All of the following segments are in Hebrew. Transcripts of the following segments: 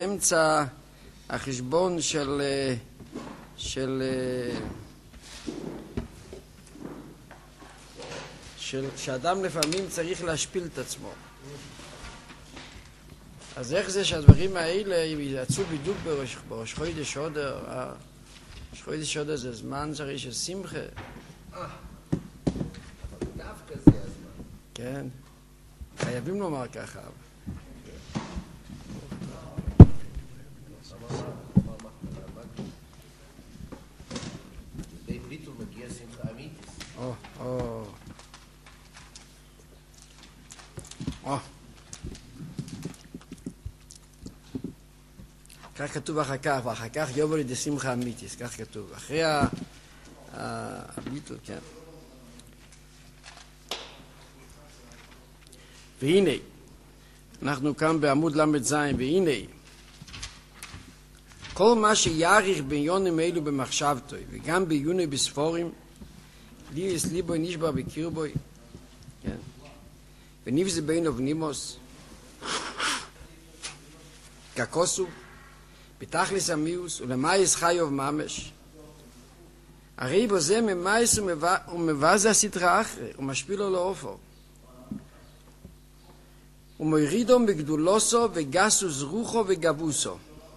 אמצע החשבון שאדם לפעמים צריך להשפיל את עצמו. אז איך זה שהדברים האלה יצאו בדיוק בראש חודש הודר? ראש חודש הודר זה זמן שרי של שמחה. דווקא זה הזמן. כן, חייבים לומר ככה. בעברית הוא מגיע שמחה אמיתיס. כך כתוב אחר כך, ואחר כך יובו לידי שמחה אמיתיס, כך כתוב. אחרי הביטול, כן. והנה, אנחנו כאן בעמוד ל"ז, והנה, כל מה שיעריך בעניונים אלו במחשבתו, וגם בעיוני בספורים, ליבס ליבוי נשבר בקרבוי, כן, ונפזה בין אבנימוס, ככוסו, בתכלס המיוס, ולמייס חיוב ממש. הרי בו זה ממייס ומבזה הסתרה אחרי, ומשפיל לו לאופו. ומורידום בגדולוסו וגסו זרוחו וגבוסו.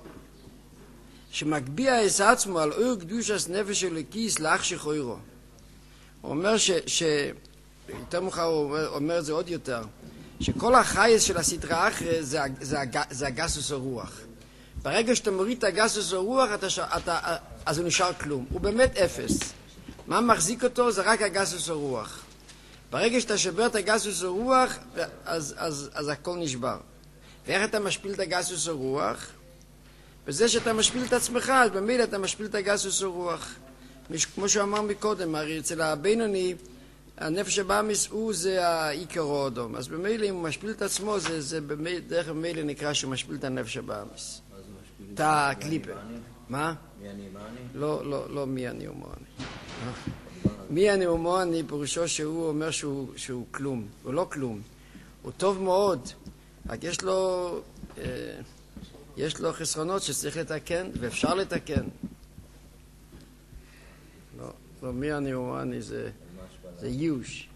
שמגביע את עצמו על אור קדושת נפש אלוקי להחשיך אורו. הוא אומר יותר מאוחר הוא אומר את זה עוד יותר, שכל החייס של הסתרה אחרי זה הגסוס הרוח. ברגע שאתה מוריד את הגסוס הרוח, אז הוא נשאר כלום. הוא באמת אפס. מה מחזיק אותו? זה רק הגסוס הרוח. ברגע שאתה שובר את הגסוס הרוח, אז הכל נשבר. ואיך אתה משפיל את הגסוס הרוח? בזה שאתה משפיל את עצמך, אז במילא אתה משפיל את הגסוס הרוח. כמו שאמר מקודם, הרי אצל הבינוני, הנפש הבאמיס הוא זה העיקר האדום. אז במילא אם הוא משפיל את עצמו, זה דרך במילא נקרא שהוא משפיל את הנפש הבאמיס. את הקליפה. מה? מי אני, מה אני? לא מי אני ומה אני. מי אני ומה אני פירושו שהוא אומר שהוא כלום. הוא לא כלום. הוא טוב מאוד. רק יש לו חסרונות שצריך לתקן, ואפשר לתקן. לא, מי אני ומה אני זה יוש.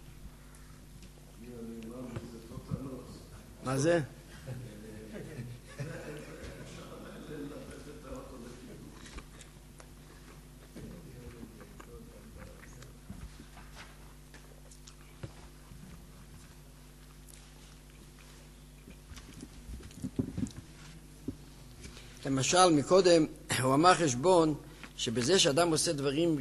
מה זה? למשל, מקודם הוא אמר חשבון שבזה שאדם עושה דברים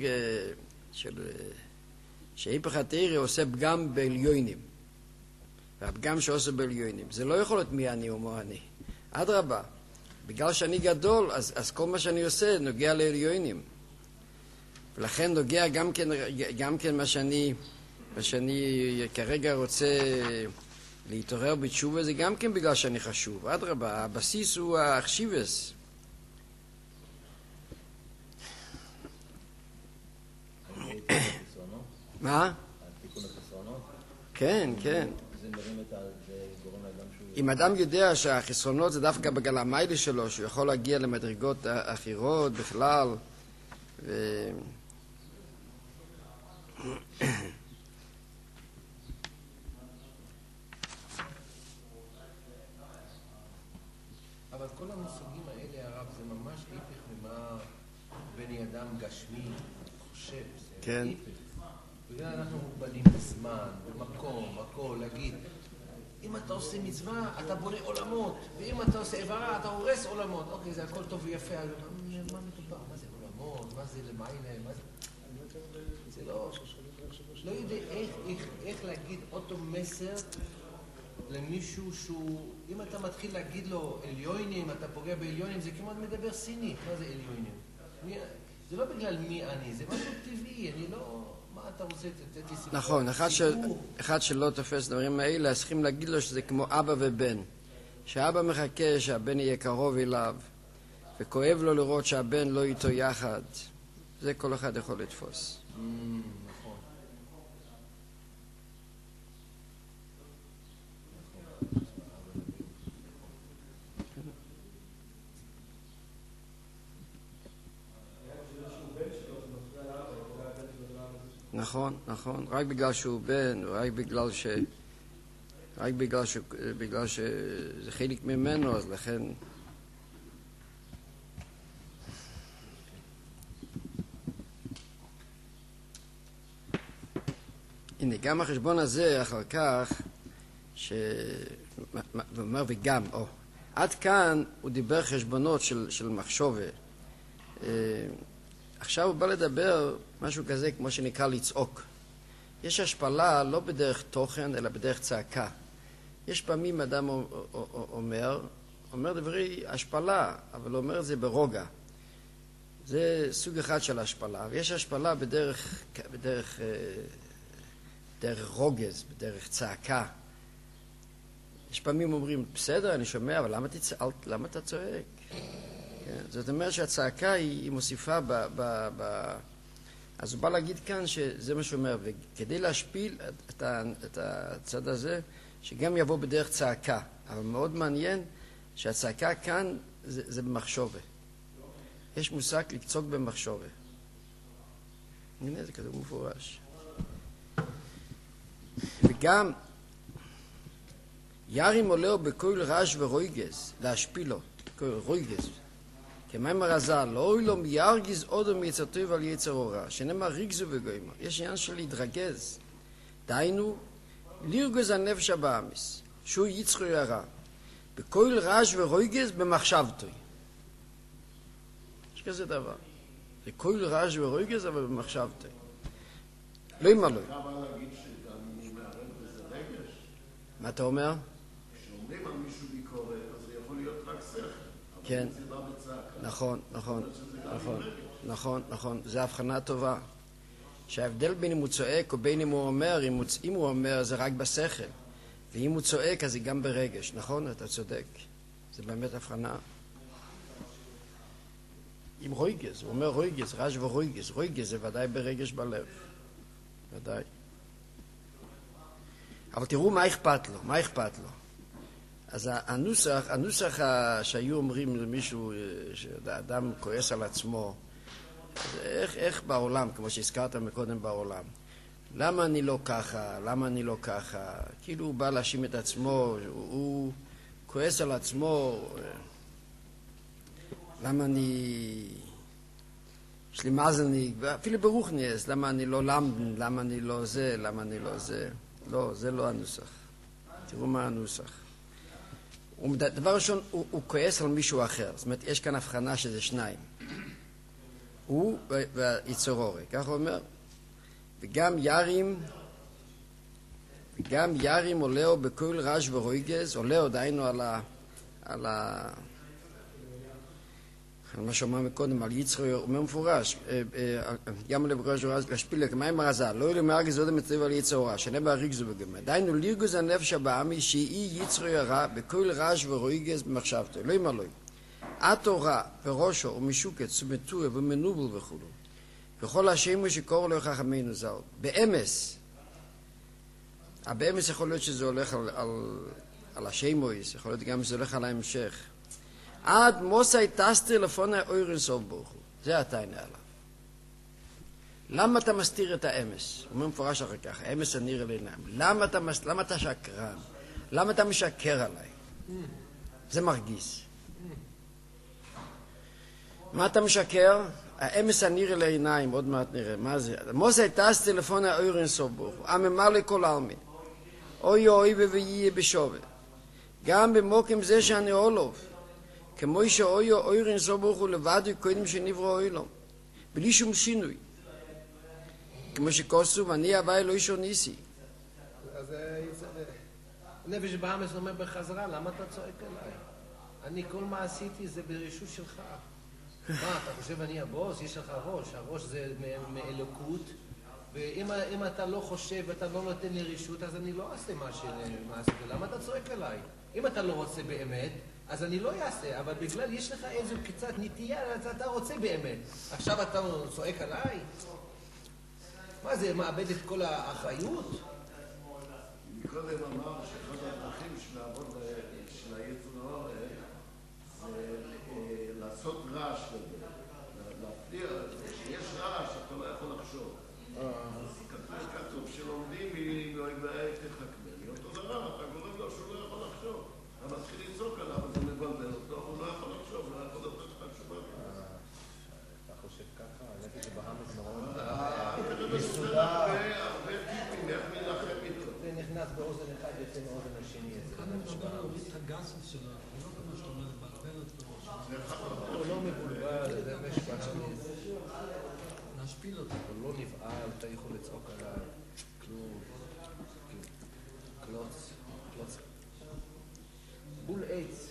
שהיפך התורה עושה פגם בעליונים, והפגם שעושה בעליונים זה לא יכול להיות מי אני ומה אני. אדרבה, בגלל שאני גדול, אז כל מה שאני עושה נוגע לעליונים, ולכן נוגע גם כן מה שאני כרגע רוצה להתעורר בתשובה, זה גם כן בגלל שאני חשוב. אדרבה, הבסיס הוא החשיבס. מה? תיקון החסרונות? כן, כן. זה מרים את זה גורם לאדם שהוא... אם אדם יודע שהחסרונות זה דווקא בגלל המיילה שלו, שהוא יכול להגיע למדרגות אחרות בכלל, אבל כל המושגים האלה, הרב, זה ממש היפך ממה בני אדם גשמי חושב. כן. בגלל אנחנו מוגבלים בזמן, במקום, הכל, להגיד, אם אתה עושה מצווה, אתה בונה עולמות, ואם אתה עושה עברה, אתה הורס עולמות. אוקיי, זה הכל טוב ויפה, אבל מה מדובר? מה זה עולמות? מה זה למעלה? מה זה? זה לא יודע איך להגיד אותו מסר למישהו שהוא, אם אתה מתחיל להגיד לו עליונים, אתה פוגע בעליונים, זה כמעט מדבר סיני. מה זה עליונים? זה לא בגלל מי אני, זה משהו טבעי, אני לא... מה אתה רוצה? תתתי סיפור. נכון, אחד שלא תופס דברים האלה, צריכים להגיד לו שזה כמו אבא ובן. שאבא מחכה שהבן יהיה קרוב אליו, וכואב לו לראות שהבן לא איתו יחד. זה כל אחד יכול לתפוס. נכון. נכון, נכון. רק בגלל שהוא בן, רק בגלל שזה חלק ממנו, אז לכן... הנה, גם החשבון הזה אחר כך, אומר וגם, עד כאן הוא דיבר חשבונות של מחשובה. עכשיו הוא בא לדבר משהו כזה כמו שנקרא לצעוק. יש השפלה לא בדרך תוכן אלא בדרך צעקה. יש פעמים אדם אומר דברי השפלה, אבל הוא אומר את זה ברוגע. זה סוג אחד של השפלה, ויש השפלה בדרך רוגז, בדרך צעקה. יש פעמים אומרים, בסדר, אני שומע, אבל למה אתה צועק? כן, זאת אומרת שהצעקה היא מוסיפה אז הוא בא להגיד כאן שזה מה שהוא אומר, וכדי להשפיל את הצד הזה, שגם יבוא בדרך צעקה. אבל מאוד מעניין שהצעקה כאן זה במחשובה. יש מושג לקצוק במחשובה. הנה, זה כתוב מפורש. וגם ירים עולהו בכל רעש ורויגז, להשפילו, בכל רויגז. כמאמר הז"ל, לא אוי לו מירגיז אודו מיצרתו ועל יצר אורה, שנאמר ריגזו וגוימה. יש עניין של להתרגז. דהיינו, לרגז הנפש הבאמיס, שהוא יצרו ירה, בכל רעש ורויגז במחשבתוי. יש כזה דבר. זה כל רעש ורויגז, אבל במחשבתוי. לא אמר לו. מה אתה אומר? כשאומרים על מישהו ביקורת, אז זה יכול להיות רק שכל. כן. נכון. זה הבחנה טובה. שההבדל בין אם הוא צועק או בין אם הוא אומר, אם הוא אומר זה רק בשכל. ואם הוא צועק אז זה גם ברגש. נכון? אתה צודק. זה באמת הבחנה. עם רויגז, הוא אומר רויגז, רעש ורויגז. רויגז זה ודאי ברגש בלב. ודאי. אבל תראו מה אכפת לו. אז הנוסח שהיו אומרים למישהו, שאדם כועס על עצמו, איך בעולם, כמו שהזכרת מקודם בעולם, למה אני לא ככה, כאילו הוא בא להאשים את עצמו, הוא כועס על עצמו, למה יש לי מזלניק, אפילו ברוכניאס, למה אני לא למדן, למה אני לא זה. לא, זה לא הנוסח. תראו מה הנוסח. דבר ראשון, הוא כועס על מישהו אחר. זאת אומרת, יש כאן הבחנה שזה שניים. הוא והיצרורי. כך הוא אומר. וגם ירים עולהו בכל רעש ורויגז, עולהו דהיינו על מה שאומר מקודם, על יצרו, הוא אומר מפורש, גם עולהו בכל רעש ורויגז, להשפיל כמאמר הז"ל, לא יהיה למרגז עוד המצריב על יצר אורה, שנאמר ריגזו בגמרי. דהיינו, לרגוז הנפש הבאמי, שהיא יצרו ירה, בכל רעש ורויגז במחשבתו. לא אמר לו. התורה וראשו ומשוקת, סומטויה ומנובל וכו'. וכל השם שקורא לו חכמינו ז"ל. באמס יכול להיות שזה הולך על השמויס, יכול להיות גם שזה הולך על ההמשך. עד מוסי טסטר לפוני אוירן סוף ברוך הוא. זה הטענה עליו. למה אתה מסתיר את האמס? הוא אומר מפורש אחר כך, האמס הנראה לעיניים. למה אתה שקרן? למה אתה משקר עליי? זה מרגיז. מה אתה משקר? האמס הנראה לעיניים, עוד מעט נראה. מה זה? מוסי טסטר לפוני אוירן סוף ברוך הוא. אמר לכל העלמין. אוי אוי ויהיה בשווה. גם במוקם זה שאני אולוב. כמו שאוי אוירן סוף ברוך הוא לבד קודם שנברא אוילום. בלי שום שינוי. כמו שכוסו, ואני הווי לא אישו ניסי. אז נפש בהמס אומר בחזרה, למה אתה צועק עליי? אני, כל מה עשיתי זה ברשות שלך. מה, אתה חושב אני הבוס? יש לך ראש. הראש זה מאלוקות. ואם אתה לא חושב ואתה לא נותן לי רשות, אז אני לא אעשה מה שעשיתי. למה אתה צועק עליי? אם אתה לא רוצה באמת, אז אני לא אעשה. אבל בגלל יש לך איזו קצת נטייה, אז אתה רוצה באמת. עכשיו אתה צועק עליי? מה זה, מאבד את כל האחריות? מקודם אמר שאחד הדרכים של לעבוד של היצר אורה זה לעשות רעש, להפתיע, כשיש רעש אתה לא יכול לחשוב. אז כתוב שלומדים מאויבי תחכמני. אותו דבר, אתה גורם לו שהוא לא יכול לחשוב. אתה מתחיל לצעוק עליו, אז הוא מבלבל אותו, הוא לא יכול לחשוב, הוא לא יכול לתת לך תשובה. אתה חושב ככה? הנפש שבהמית מאוד מסודר. הרבה טיפים, איך מלחם איתו. זה נכנס באוזן אחד, יוצא מאוזן השני. כאן אני מדבר להוריד את הגסות שלה, לא כמו שאתה אומר, לבלבל אותו. הוא לא מבולבל, זה נפש בהמית. להשפיל אותו. הוא לא נבעל, אתה יכול לצעוק עליו. כלום. קלוץ. בול עץ.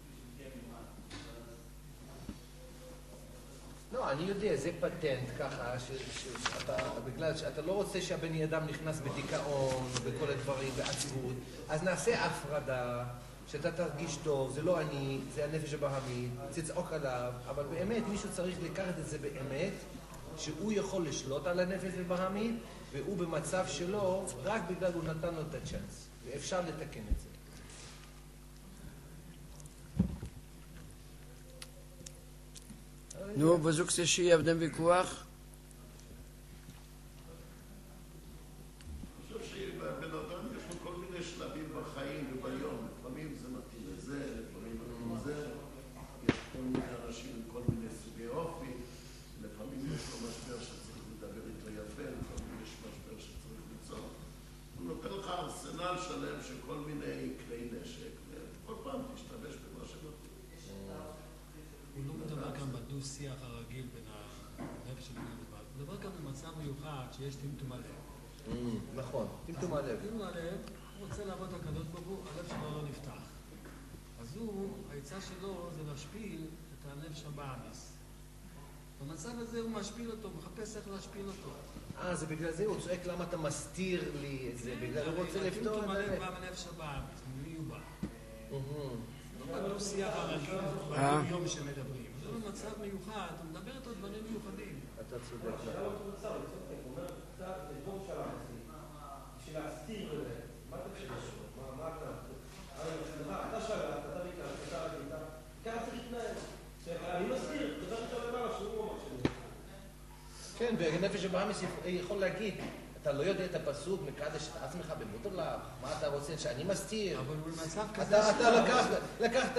לא, אני יודע, זה פטנט ככה, בגלל שאתה לא רוצה שהבני אדם נכנס בדיכאון, בכל הדברים, בעצבות, אז נעשה הפרדה, שאתה תרגיש טוב, זה לא אני, זה הנפש הבהמית, תצעוק עליו, אבל באמת מישהו צריך לקחת את זה באמת, שהוא יכול לשלוט על הנפש הבהמית, והוא במצב שלו, רק בגלל הוא נתן לו את הצ'אנס, ואפשר לתקן את זה. נו, וזוגס שיהיה הבדם ויכוח? אני חושב שבן אדם יש לו כל מיני שלבים בחיים וביום. לפעמים זה מתאים לזה, לפעמים מתאים לזה. יש כל מיני אנשים עם כל מיני סוגי אופי. לפעמים יש לו משבר שצריך לדבר איתו יפה, לפעמים יש משבר שצריך ליצור. הוא נותן לך ארסנל שלם של כל מיני כלי נשק, וכל פעם תשתמש במה שמתאים. הוא לא מדבר כאן בדו-שיח הרגיל בין הנפש ובין הדבר. הוא מדבר כאן במצב מיוחד שיש טמטום הלב. נכון, טמטום הלב. טמטום הלב, הוא רוצה לעבוד את הקדוש ברוך הוא, הלב שלו לא נפתח. אז הוא, העצה שלו זה להשפיל את הנפש הבאמיס. במצב הזה הוא משפיל אותו, מחפש איך להשפיל אותו. זה בגלל זה הוא צועק למה אתה מסתיר לי את זה, בגלל הוא רוצה לפתור את טמטום הלב זה. בא מנפש הבאמיס, ממי הוא בא. לא בדו-שיח הרגיל, ביום שמדברים. זה במצב מיוחד, הוא מדבר איתו דברים מיוחדים. אתה צודק. בשביל להסתיר את זה, מה אתה חושב? מה אתה? אתה שואל, אתה ביקשת, אתה רגיל, ככה צריך להתנהל. אני מסתיר, דבר ראשון למעלה שהוא אומר שלי. כן, ונפש הבאמיס יכול להגיד, אתה לא יודע את הפסוק, מקדש את עצמך במודרלך, מה אתה רוצה שאני מסתיר? אבל הוא במצב כזה אתה לקחת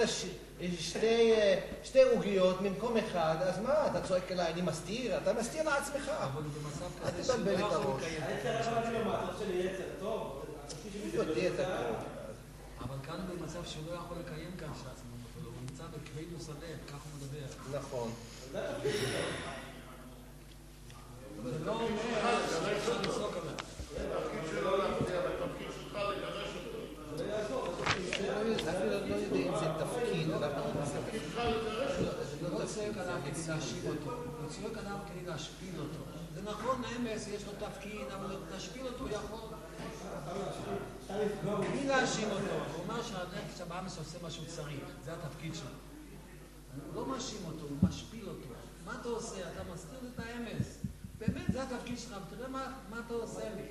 שתי עוגיות ממקום אחד, אז מה, אתה צועק אליי, אני מסתיר? אתה מסתיר לעצמך. אבל הוא במצב אל כזה תבלבל את הראש. אני צריך להגיד לו מה, אתה חושב לי יצר טוב? הוא יודע את הכל. אבל כאן הוא במצב שהוא לא יכול לקיים כאן שעצמו, הוא נמצא בכבדוס הלב, כך הוא מדבר. נכון. זה לא אומר שאפשר לצעוק עליו. התפקיד שלו להפתיע, בתפקיד שלך לגרש אותו. אפילו לא יודע אם זה תפקיד, הוא לא צועק עליו כדי להשיב אותו, הוא צועק עליו כדי להשפיל אותו. זה נכון, אמס, יש לו תפקיד, אבל להשפיל אותו יכול. בלי להאשים אותו, הוא אומר שהנפש הבאמיס עושה מה שהוא צריך, זה התפקיד שלו. הוא לא מאשים אותו, הוא משפיל אותו. מה אתה עושה? אתה מסתיר את האמס. באמת, זה התפקיד שלך, ותראה מה אתה עושה לי.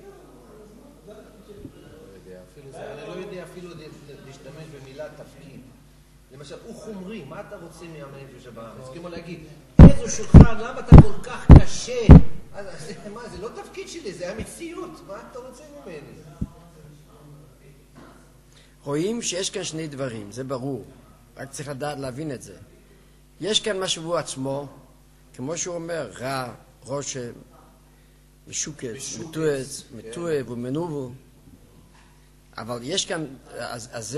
אני לא יודע אפילו להשתמש במילה תפקיד. למשל, הוא חומרי, מה אתה רוצה מהנפש הבאמיס? כמו להגיד, איזו שולחן, למה אתה כל כך קשה? מה, זה לא תפקיד שלי, זה המציאות. מה אתה רוצה ממני? רואים שיש כאן שני דברים, זה ברור. רק צריך לדעת להבין את זה. יש כאן משהו הוא עצמו, כמו שהוא אומר, רע, רושם, משוקץ, מתועב ומנובל. אבל יש כאן, אז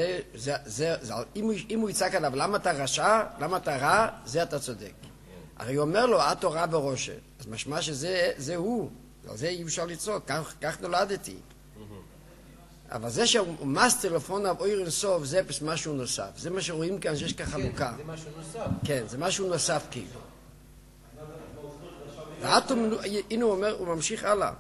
אם הוא יצעק עליו, למה אתה רשע, למה אתה רע, זה אתה צודק. הרי הוא אומר לו, את תורה ברושם. אז משמע שזה הוא. על זה אי אפשר לצעוק, כך נולדתי. אבל זה שהוא מסתיר לפניו אור אין סוף, זה משהו נוסף. זה מה שרואים כאן, שיש כאן חלוקה. זה משהו נוסף. כן, זה משהו נוסף כאילו. הנה הוא אומר, הוא ממשיך הלאה.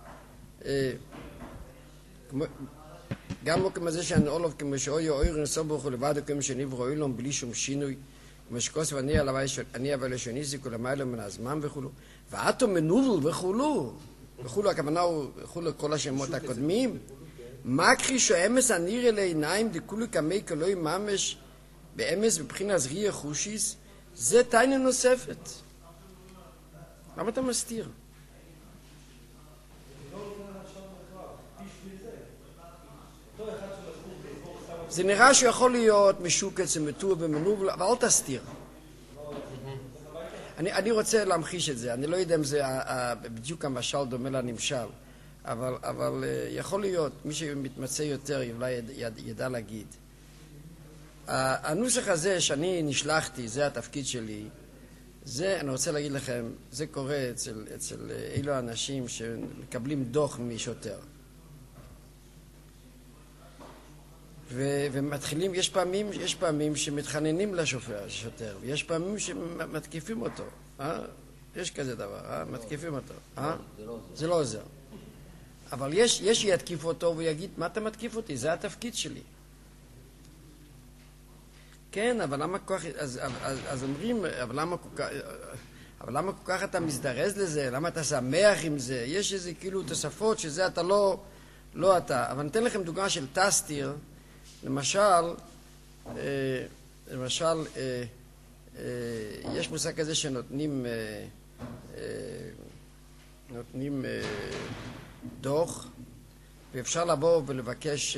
גם לא כמו זה שאני אולוב, כמו שאוי אור אין סוף ברוך הוא לבד, כמו שנברו אילום בלי שום שינוי, כמו שכוסף אני אבל לשוניסי כולמיילה מן הזמן וכולו. ואתו מנובל וכולו. וכולו, הכוונה הוא כל השמות הקודמים. מקרישו אמס הנראה לעיניים דכולו כמי כלוי ממש באמס בבחינת ריח חושיס, זה טיינה נוספת. למה אתה מסתיר? זה נראה שהוא יכול להיות משוקץ ומטור ומנובל, אבל אל תסתיר. אני רוצה להמחיש את זה, אני לא יודע אם זה בדיוק המשל דומה לנמשל, אבל יכול להיות, מי שמתמצא יותר אולי ידע להגיד. הנוסח הזה שאני נשלחתי, זה התפקיד שלי, זה, אני רוצה להגיד לכם, זה קורה אצל אילו האנשים שמקבלים דוח משוטר. ומתחילים, יש פעמים שמתחננים לשוטר, ויש פעמים שמתקיפים אותו. יש כזה דבר, מתקיפים אותו. זה לא עוזר. אבל יש שיתקיף אותו ויגיד, מה אתה מתקיף אותי? זה התפקיד שלי. כן, אבל למה כל כך, אז אומרים, אבל למה כל כך אתה מזדרז לזה? למה אתה שמח עם זה? יש איזה כאילו תוספות שזה אתה לא אתה. אבל ניתן לכם דוגמה של תסתיר. למשל, יש מושג כזה שנותנים דוח, ואפשר לבוא ולבקש,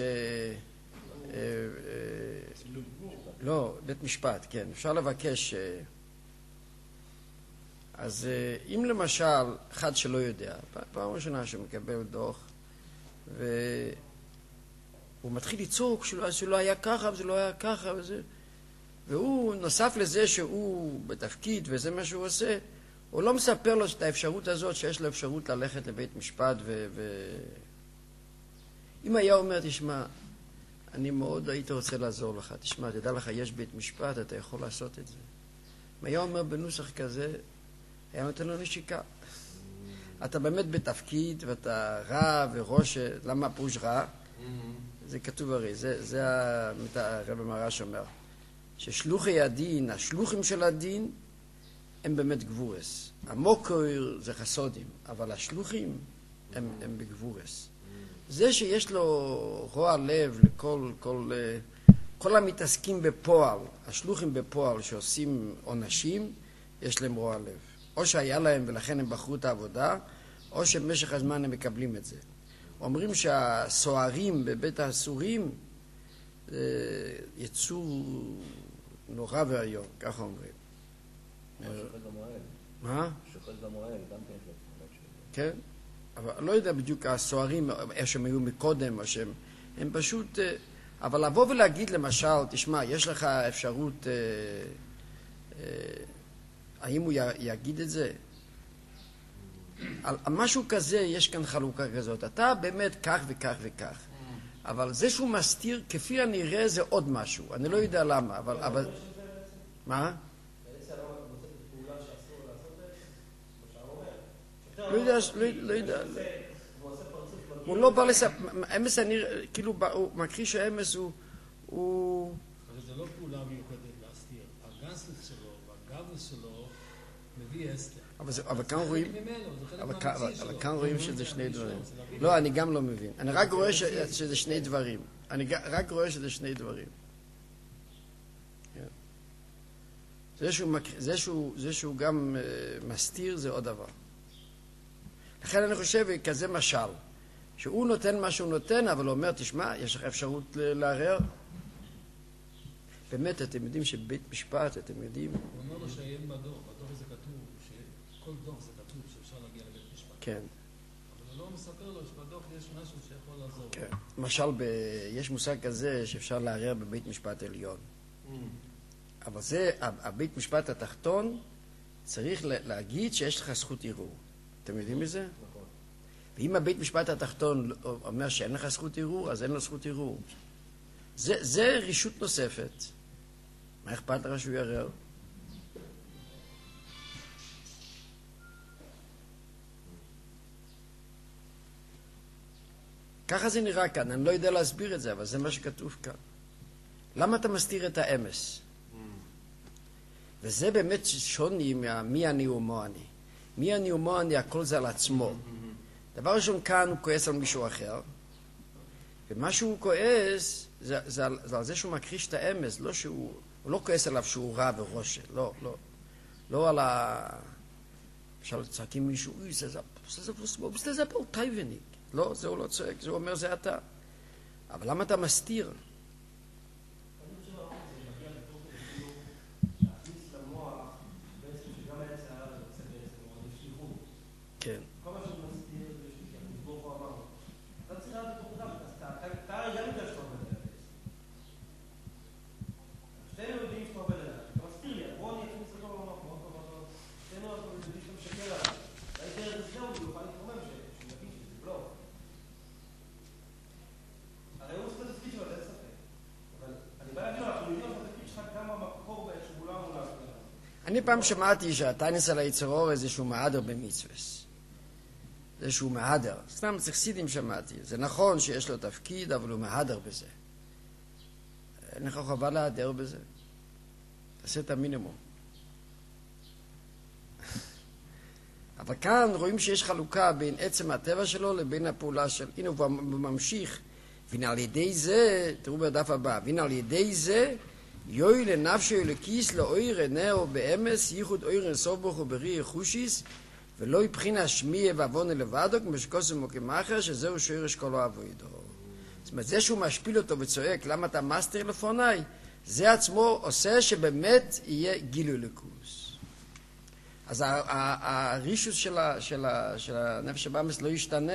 לא, בית משפט, כן, אפשר לבקש, אז אם למשל, אחד שלא יודע, פעם ראשונה שמקבל דוח, הוא מתחיל לצעוק שלא היה ככה וזה לא היה ככה וזה, והוא נוסף לזה שהוא בתפקיד וזה מה שהוא עושה, הוא לא מספר לו את האפשרות הזאת שיש לו אפשרות ללכת לבית משפט אם היה אומר, תשמע, אני מאוד הייתי רוצה לעזור לך, תשמע, תדע לך, יש בית משפט, אתה יכול לעשות את זה. אם היה אומר בנוסח כזה, היה נותן לו נשיקה. אתה באמת בתפקיד ואתה רע וראש, למה פירוש רע? זה כתוב הרי, זה הרב מרש אומר, ששלוחי הדין, השלוחים של הדין, הם באמת גבורס. המוקר זה חסודים, אבל השלוחים הם בגבורס. זה שיש לו רוע לב כל המתעסקים בפועל, השלוחים בפועל שעושים עונשים, יש להם רוע לב. או שהיה להם ולכן הם בחרו את העבודה, או שבמשך הזמן הם מקבלים את זה. אומרים שהסוהרים בבית האסורים יצור נורא והיום, ככה אומרים. שופט במועל. מה? שופט במועל, גם כן. כן, אבל לא יודע בדיוק הסוהרים, איך שהם היו מקודם, או שהם, הם פשוט, אבל לבוא ולהגיד למשל, תשמע, יש לך אפשרות, האם הוא יגיד את זה? על משהו כזה יש כאן חלוקה כזאת. אתה באמת כך וכך וכך. אבל זה שהוא מסתיר, כפי הנראה זה עוד משהו. אני לא יודע למה, אבל... מה? לא יודע. הוא לא בא לספר... אמס אני... כאילו, הוא מכחיש שהאמס הוא... אבל זה לא פעולה מיוחדת להסתיר. הגנסלס שלו והגבנס שלו מביא אסתר. אבל כאן רואים... אבל כאן רואים שזה שני דברים. לא, אני גם לא מבין. אני רק רואה שזה שני דברים. אני רק רואה שזה שני דברים. זה שהוא גם מסתיר זה עוד דבר. לכן אני חושב כזה משל, שהוא נותן מה שהוא נותן, אבל הוא אומר, תשמע, יש לך אפשרות לערער? באמת, אתם יודעים שבית משפט, אתם יודעים... הוא אומר לו שעיין בדוח, בדוח זה כתוב, שכל דוח זה כתוב שאפשר להגיע לבית משפט. כן. אבל הוא לא מספר לו שבדוח יש משהו שיכול לעזור. כן. למשל, יש מושג כזה שאפשר לערער בבית משפט עליון. אבל זה, הבית משפט התחתון צריך להגיד שיש לך זכות ערעור. אתם יודעים מזה? נכון. ואם הבית משפט התחתון אומר שאין לך זכות ערעור, אז אין לו זכות ערעור. זה רשות נוספת. מה אכפת לך שהוא יערער? ככה זה נראה כאן, אני לא יודע להסביר את זה, אבל זה מה שכתוב כאן. למה אתה מסתיר את האמס? וזה באמת שוני מי אני ומו אני. מי אני ומו אני, הכל זה על עצמו. דבר ראשון כאן הוא כועס על מישהו אחר, ומה שהוא כועס זה על זה שהוא מכחיש את האמס, לא שהוא, הוא לא כועס עליו שהוא רע ורושה, לא על ה... אפשר לצעקים מישהו, זה פה טייבניק. לא, זה הוא לא צועק, זה אומר זה אתה. אבל למה אתה מסתיר? כן. כל מה שהוא מסתיר, ברוך הוא אמר. אתה צריך לדעת בתוכך, אתה הרי גם יודע שאתה עובד על זה. שתינו יודעים שאתה עובד על זה. אתה מסתיר לי, בוא אני אכניס אותו למקום, שתינו יודעים שאתה משקר עליו. הייתי ערך לסגר אותי, הוא יוכל להתרומם שמבין שזה בלוף. הרי הוא עושה את התפקיד שלו, אין ספק. אבל אני בא להגיד לו, אנחנו יודעים את התפקיד שלך כמה מקור שגולה מולה. אני פעם שמעתי שהטיינס על היצר אור איזשהו מהדר במצווס. איזשהו מהדר. סתם חסידים שמעתי. זה נכון שיש לו תפקיד, אבל הוא מהדר בזה. אין לך חובה להדר בזה. תעשה את המינימום. אבל כאן רואים שיש חלוקה בין עצם הטבע שלו לבין הפעולה של... הנה הוא ממשיך. והנה על ידי זה, תראו בדף הבא, והנה על ידי זה, יוי לנפשו לכיס לאויר נאו באמס, ייחוד אויר נסוף בו וברי חושיס, ולא יבחינה שמיה ועוונה לבדו, כמו שקוסם וכמאחר, שזהו שורש כל העבודו. זאת אומרת, זה שהוא משפיל אותו וצועק, למה אתה מאסטר לפוניי? זה עצמו עושה שבאמת יהיה גילוי לקוס. אז הרישוס של הנפש הבאמס לא ישתנה,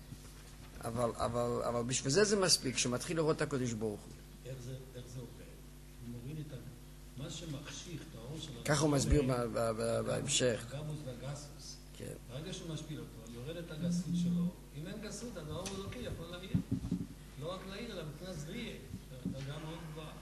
אבל בשביל זה מספיק, שמתחיל לראות את הקדוש ברוך הוא. איך זה עובד? הוא מוריד את מה שמחשיך את האור של... ככה הוא מסביר בהמשך. הגמוס והגסוס. כן. ברגע שהוא משפיל אותו, יורד את הגסות שלו. אם אין גסות, אז האור אלוקי יכול להעיר. לא רק להעיר, אלא מבחינת זריעה. דרגה מאוד גבוהה.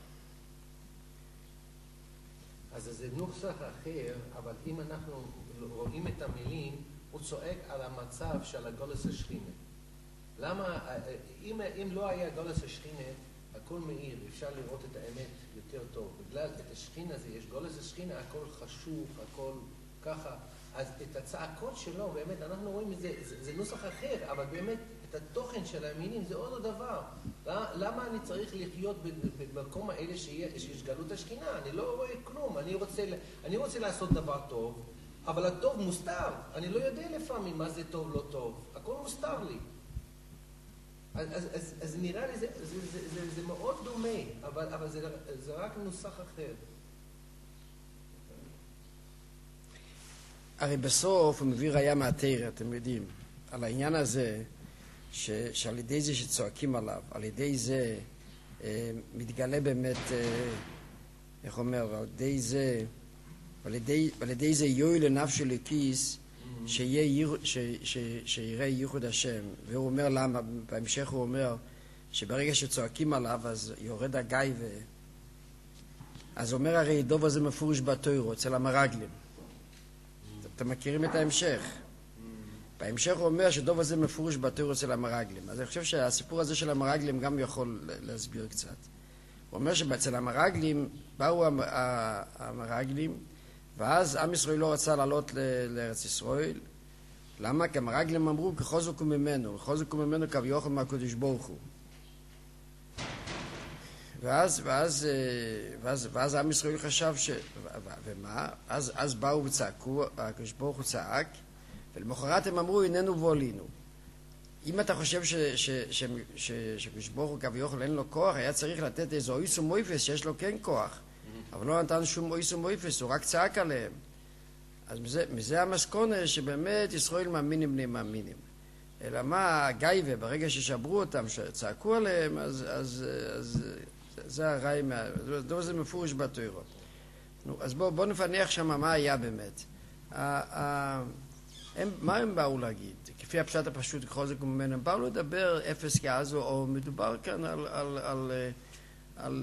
אז זה נוסח אחר, אבל אם אנחנו רואים את המילים, הוא צועק על המצב של הגולס השכינה. למה, אם לא היה גולס השכינה, הכל מאיר, אפשר לראות את האמת יותר טוב. בגלל את השכינה הזה, יש גולס השכינה, הכל חשוך, הכל ככה. אז את הצעקות שלו, באמת, אנחנו רואים את זה, זה נוסח אחר, אבל באמת, את התוכן של המינים זה עוד דבר. למה אני צריך לחיות במקום האלה שיש גלות השכינה? אני לא רואה כלום, אני רוצה לעשות דבר טוב, אבל הטוב מוסתר. אני לא יודע לפעמים מה זה טוב, לא טוב. הכל מוסתר לי. אז נראה לי, זה מאוד דומה, אבל זה רק נוסח אחר. הרי בסוף הוא מביא ראיה מהתורה, אתם יודעים, על העניין הזה, שעל ידי זה שצועקים עליו, על ידי זה מתגלה באמת, איך אומר, על ידי זה יוי לנפשו לכיס, שיראה ייחוד השם. והוא אומר למה, בהמשך הוא אומר שברגע שצועקים עליו אז יורד הגיא אז הוא אומר הרי דוב הזה מפורש בתורה אצל המרגלים. אתם מכירים את ההמשך? בהמשך הוא אומר שדוב הזה מפורש בתורה אצל המרגלים. אז אני חושב שהסיפור הזה של המרגלים גם יכול להסביר קצת. הוא אומר שאצל המרגלים באו המרגלים ואז עם ישראל לא רצה לעלות לארץ ישראל. למה? כי המרגלים אמרו, כחוזק ממנו, וחוזק ממנו כביכול מהקדוש ברוך הוא. ואז עם ישראל חשב ומה? אז באו וצעקו, הקדוש ברוך הוא צעק, ולמחרת הם אמרו, איננו ועלינו. אם אתה חושב שקדוש ברוך הוא כביכול אין לו כוח, היה צריך לתת איזו אויס ומויפס שיש לו כן כוח. אבל לא נתן שום אויס ומויפס, הוא רק צעק עליהם. אז מזה המסקונה שבאמת ישראל מאמינים בני מאמינים. אלא מה, הגייבה, ברגע ששברו אותם, שצעקו עליהם, אז זה הרי, זה מפורש בתורה. אז בואו נפניח שם מה היה באמת. מה הם באו להגיד? כפי הפשט הפשוט, חוזק וממנו, הם באו לדבר אפס כעזו, או מדובר כאן על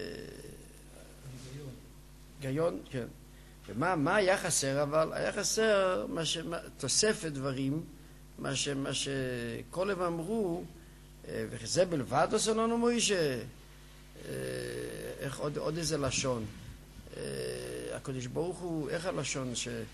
גיון, כן. ומה היה חסר? אבל היה חסר תוספת דברים, מה שכל הם אמרו, וזה בלבד עושה לנו מוישה, איך עוד איזה לשון. הקדוש ברוך הוא, איך הלשון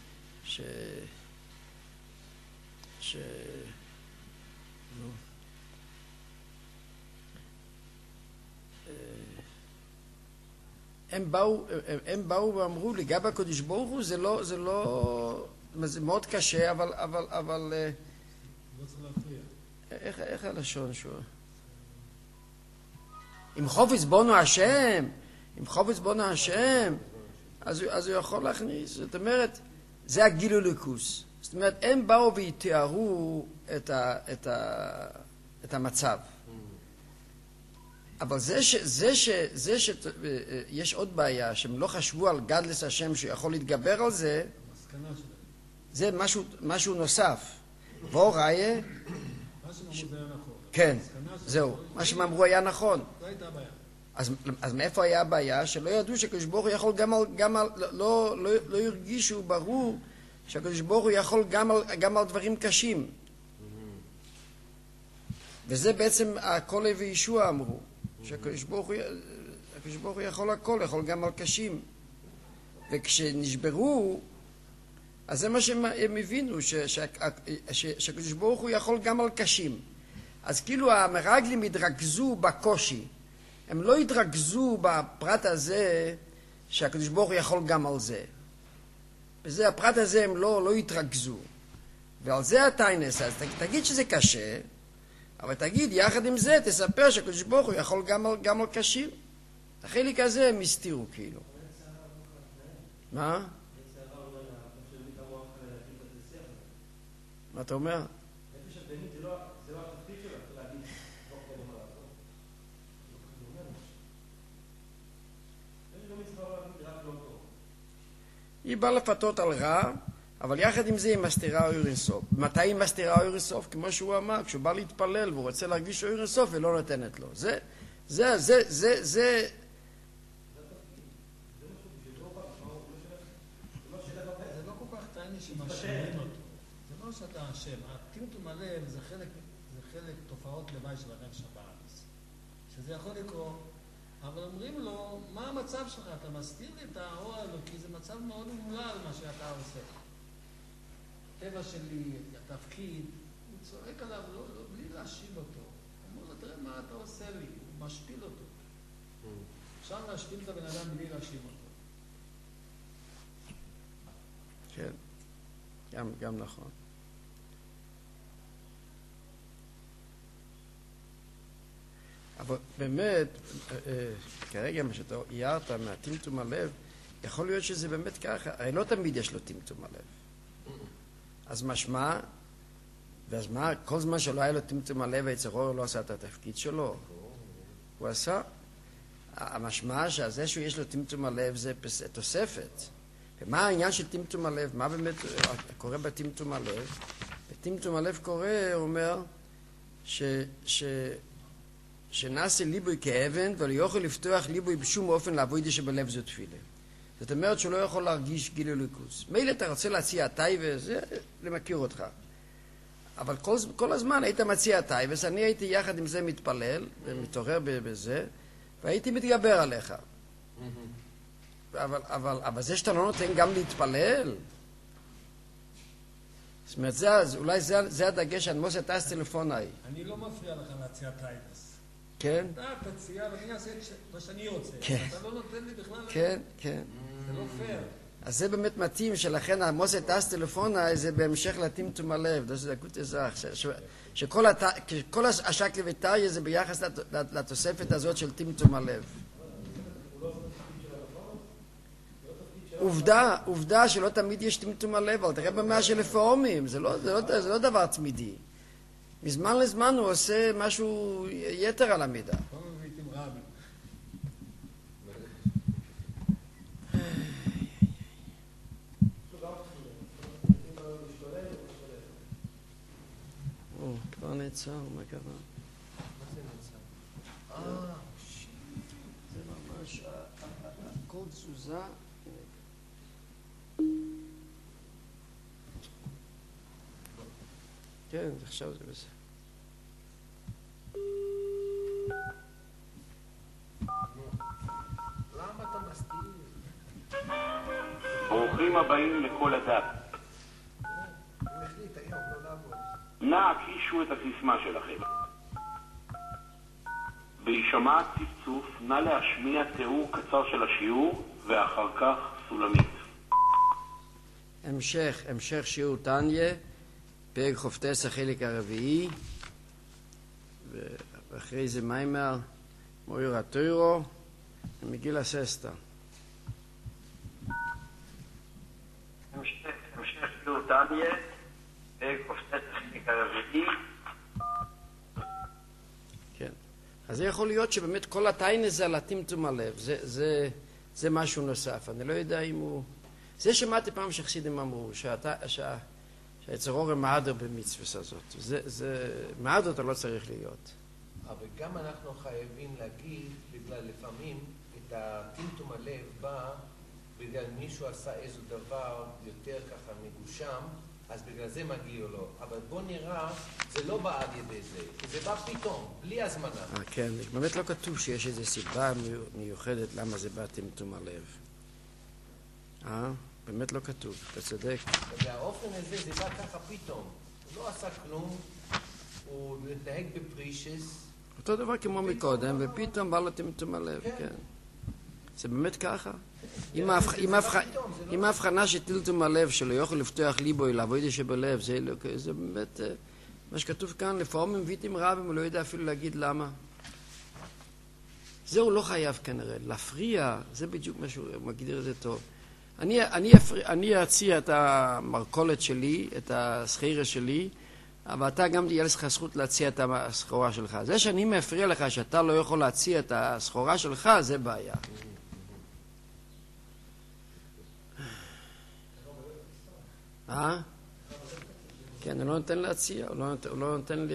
הם באו ואמרו לי, גם הקדוש ברוך הוא זה מאוד קשה, אבל לא צריך להפריע. איך הלשון שהוא? אם חופץ בונו השם, אז הוא יכול להכניס. זאת אומרת, זה הגילוי לקוס. זאת אומרת, הם באו והתיארו את המצב. אבל זה שיש עוד בעיה, שהם לא חשבו על גדלס השם שיכול להתגבר על זה, זה משהו נוסף. בואו ראיה. מה שהם אמרו זה היה נכון. כן, זהו. מה שהם אמרו היה נכון. לא הייתה בעיה. אז מאיפה היה הבעיה? שלא ידעו שהקדוש ברוך הוא יכול גם על לא הרגישו ברור שהקדוש ברוך הוא יכול גם על דברים קשים. וזה בעצם הקולה וישוע אמרו, שהקדוש ברוך הוא יכול הכל, יכול גם על קשים. וכשנשברו, אז זה מה שהם הבינו, שהקדוש ברוך הוא יכול גם על קשים. אז כאילו המרגלים התרכזו בקושי. הם לא התרכזו בפרט הזה שהקדוש ברוך הוא יכול גם על זה. בזה הפרט הזה הם לא התרכזו. ועל זה הטיינס, אז תגיד שזה קשה, אבל תגיד, יחד עם זה, תספר שהקדוש ברוך הוא יכול גם על קשים. החלק הזה הם הסתירו כאילו. מה? מה אתה אומר? היא באה לפתות על רע, אבל יחד עם זה היא מסתירה אור אינסוף. מתי היא מסתירה אור אינסוף? כמו שהוא אמר, כשהוא בא להתפלל והוא רוצה להרגיש אור אינסוף ולא נותנת לו. זה לא כל כך טעני שמאשימים אותו. זה לא שאתה אשם. הטמטום הלב זה חלק תופעות לוואי של הרב שבארץ. שזה יכול לקרות. אבל אומרים לו, מה המצב שלך? אתה מסתיר לי את האור האלוקי, זה מצב מאוד אומלל מה שאתה עושה. הטבע שלי, התפקיד, הוא צועק עליו בלי להשיב אותו. הוא אומר לו, תראה מה אתה עושה לי, הוא משפיל אותו. אפשר להשפיל את הבן אדם בלי להשיב אותו. כן, גם נכון. אבל באמת, כרגע מה שאתה הערת מהטמטום הלב, יכול להיות שזה באמת ככה. הרי לא תמיד יש לו טמטום הלב. אז משמע, ואז מה, כל זמן שלא היה לו טמטום הלב, היצר אור לא עשה את התפקיד שלו. הוא עשה. המשמע שזה שיש לו טמטום הלב זה תוספת. ומה העניין של טמטום הלב? מה באמת קורה בטמטום הלב? בטמטום הלב קורה, הוא אומר, שנעשה ליבוי כאבן, ולא יוכל לפתוח ליבוי בשום אופן לעבודה שבלב זו תפילה. זאת אומרת שהוא לא יכול להרגיש גיל אלוקות. מילא אתה רוצה להציע טייבס, זה למכיר אותך. אבל כל הזמן היית מציע טייבס, אני הייתי יחד עם זה מתפלל, ומתעורר בזה, והייתי מתגבר עליך. אבל זה שאתה לא נותן גם להתפלל, זאת אומרת, אולי זה הדגש על מוסת אס טלפונאי. אני לא מפריע לך להציע טייבס. כן? אתה תציע ואני אעשה מה שאני רוצה. כן. אתה לא נותן לי בכלל... כן, כן. זה לא פייר. אז זה באמת מתאים, שלכן המוסת אס טלפונאי זה בהמשך לטמטום הלב, זה דקות אזרח, שכל השקלי וטריה זה ביחס לתוספת הזאת של טמטום הלב. עובדה שלא תמיד יש טמטום הלב, אבל תראה במה של רפורמים, זה לא דבר תמידי. מזמן לזמן הוא עושה משהו יתר על המידה. לא מביא עם רבי. כבר נעצר, מה קרה? מה זה נעצר? זה ממש, כל תזוזה. כן, עכשיו זה בסדר. למה אתה מסתיר? ברוכים הבאים לכל הדת. הוא החליט היום לא לעבוד. נא הקישו את הסיסמה שלכם. בהישמע צפצוף, נא להשמיע תיאור קצר של השיעור, ואחר כך סולמית. המשך שיעור תניה, פרק חופטס החלק הרביעי, ואחרי זה מיימר, מויר התוירו, ומגיל הססטה. המשך שיעור תניה, זה יכול להיות שבאמת כל הטיינס זה על הטמטום הלב, זה משהו נוסף, אני לא יודע אם הוא... זה שמעתי פעם שחסידים אמרו, שהיצר אור מעדר במצווה הזאת, זה מעדר אתה לא צריך להיות. אבל גם אנחנו חייבים להגיד, בגלל לפעמים את הטמטום הלב בא בגלל מישהו עשה איזה דבר יותר ככה מגושם, אז בגלל זה מגיע לו. אבל בוא נראה, זה לא בא על ידי זה, כי זה בא פתאום, בלי הזמנה. כן, באמת לא כתוב שיש איזו סיבה מיוחדת למה זה בא טמטום הלב. באמת לא כתוב, אתה צודק. והאופן הזה זה בא ככה פתאום. הוא לא עשה כלום, הוא מתנהג בפרישס. אותו דבר כמו מקודם, ופתאום בא לו טמטום הלב, כן. זה באמת ככה. עם ההבחנה שטמטום הלב שלא יכול לפתוח ליבו אל עבודה שבלב, זה באמת מה שכתוב כאן, לפעמים ויתים רבים, הוא לא יודע אפילו להגיד למה. זה הוא לא חייב כנראה, להפריע, זה בדיוק מה שהוא מגדיר את זה טוב. אני אציע את המרכולת שלי, את הסחירה שלי, אבל אתה גם תהיה לך זכות להציע את הסחורה שלך. זה שאני מפריע לך שאתה לא יכול להציע את הסחורה שלך, זה בעיה. כן, הוא לא נותן להציע, הוא לא נותן ל...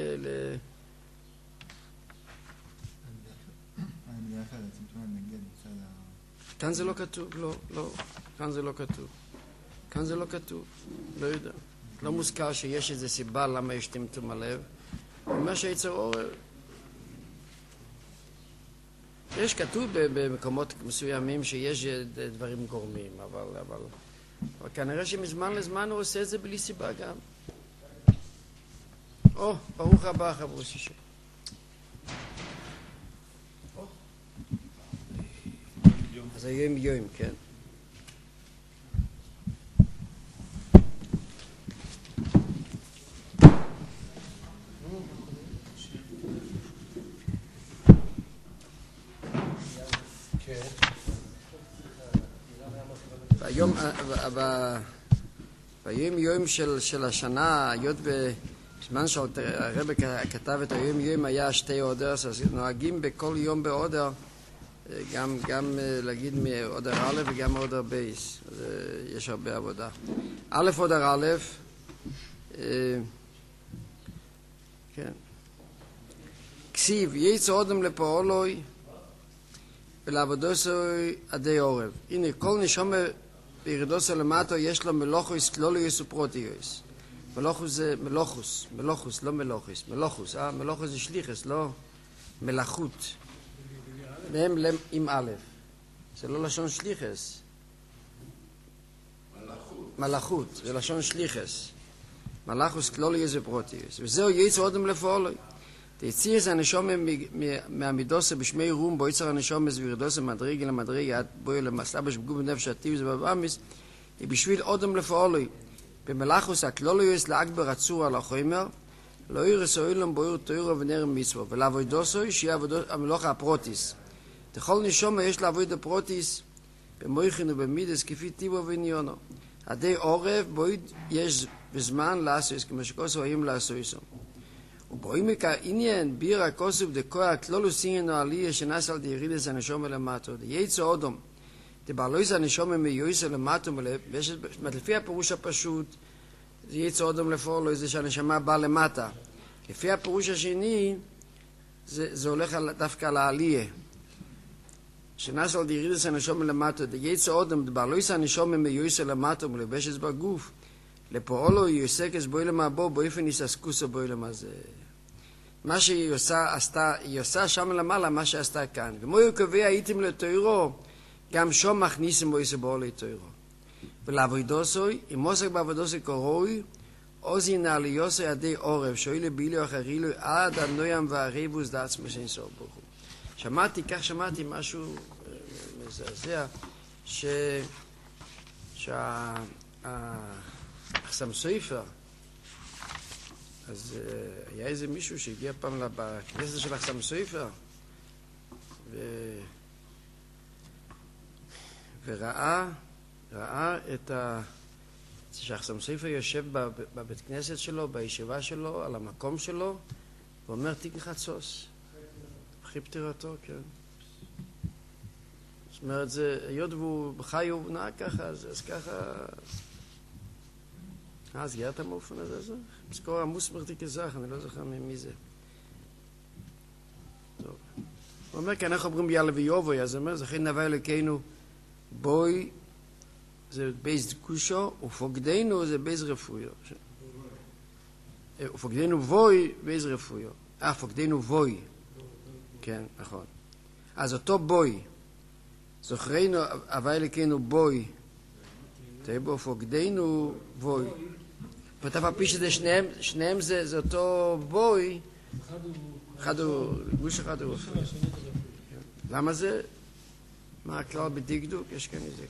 כאן זה לא כתוב, לא, כאן זה לא כתוב. כאן זה לא כתוב, לא יודע. לא מוזכר שיש איזו סיבה למה יש טמטום הלב. הוא אומר שיצר אור... יש כתוב במקומות מסוימים שיש דברים גורמים, אבל כנראה שמזמן לזמן הוא עושה את זה בלי סיבה גם. ברוך הבא, חברו שישה. אז היום יום, כן. ביום יום של השנה, היות בזמן שהרבא כתב את היום יום היה שתי אודר, אז נוהגים בכל יום באודר, גם להגיד מאודר א' וגם מאודר בייס, יש הרבה עבודה. א' אודר א', כן. כסיב, יצא אודם לפועלוי ולעבודוסוי עדי עורב. הנה, כל נשומר בירדוסו למטו יש לו מלוכוס כלוליוס ופרוטיוס. מלוכוס זה מלוכוס, לא מלוכוס. מלוכוס זה שליחס, לא מלאכות. מהם עם א'. זה לא לשון שליחס. מלאכות, זה לשון שליחס. מלאכוס כלוליוס ופרוטיוס. וזהו יצא אודם לפועלוי. תציר זה הנשום מהמידוסה בשמי רום בו יצר הנשום וירדוסה מדרגי למדרגי עד בואי למסלבש בגוב נפש הטיב זה בבאמיס היא בשביל אודם לפעולוי במלאכוס הכלולויוס לאגבר עצור על החומר לא ירס אוילם בויר תוירו ונר מצווה ולעבודוסוי שיהיה המלוך הפרוטיס תכל נשום יש לעבוד הפרוטיס במויכין ובמידס כפי טיבו ועניונו עדי עורב בויד יש בזמן לעשויס כמו שכוסו היום לעשויסו ובעומק העניין ביר הכוסף דקוי הכלולוס עניין העלייה שנס על דירידס הנשום למטו דייצא אודום דבעלויס הנשום מיועסה למטו לפי הפירוש הפשוט זה יצא אודום לפעולוי זה שהנשמה באה למטה לפי הפירוש השני זה הולך דווקא על העלייה שנס על דירידס הנשום למטו דייצא אודום דבעלויס הנשום מיועסה למטו ולבשת בגוף לפועלו יוסקס בוילם הבו באופן יססקוסו בוילם הזה. מה שהיא עושה, היא עושה שם למעלה מה שעשתה כאן. כמו הוא קובע הייתם לתוירו, גם שום מכניסים בו יסבו לתוירו. ולעבודוסוי, אם מוסק בעבודוסוי קורוי, עוזי נעליוסי עדי עורב, שואי לבילי אחרילו, עד הנוים והריבוס דעצמי שאין סוף בוכו. כך שמעתי משהו מזעזע, אחסם סופר, אז היה איזה מישהו שהגיע פעם בכנסת של אחסם סופר וראה את שאחסם סופר יושב בבית כנסת שלו, בישיבה שלו, על המקום שלו ואומר תיק חצוס אחרי פטירתו, כן. זאת אומרת, היות והוא בחי הוא נהג ככה, אז ככה... אז גיירת מאופן הזה? מסקור המוסמרתי כזך, אני לא זוכר מי זה. טוב. הוא אומר, כי אנחנו אומרים יאללה ויובוי, אז הוא אומר, זכי נווה אלוקינו בוי, זה בייס דקושו, ופוקדנו זה בייס רפויו. ופוקדנו בוי, בייס רפויו. פוקדנו בוי. כן, נכון. אז אותו בוי, זוכרנו, הווה אלוקינו בוי, תהיה בו פוקדנו בוי. ואתה פעפי שזה שניהם זה אותו בוי, אחד הוא, גוש אחד הוא. למה זה? מה הכלל בדקדוק? יש כאן איזה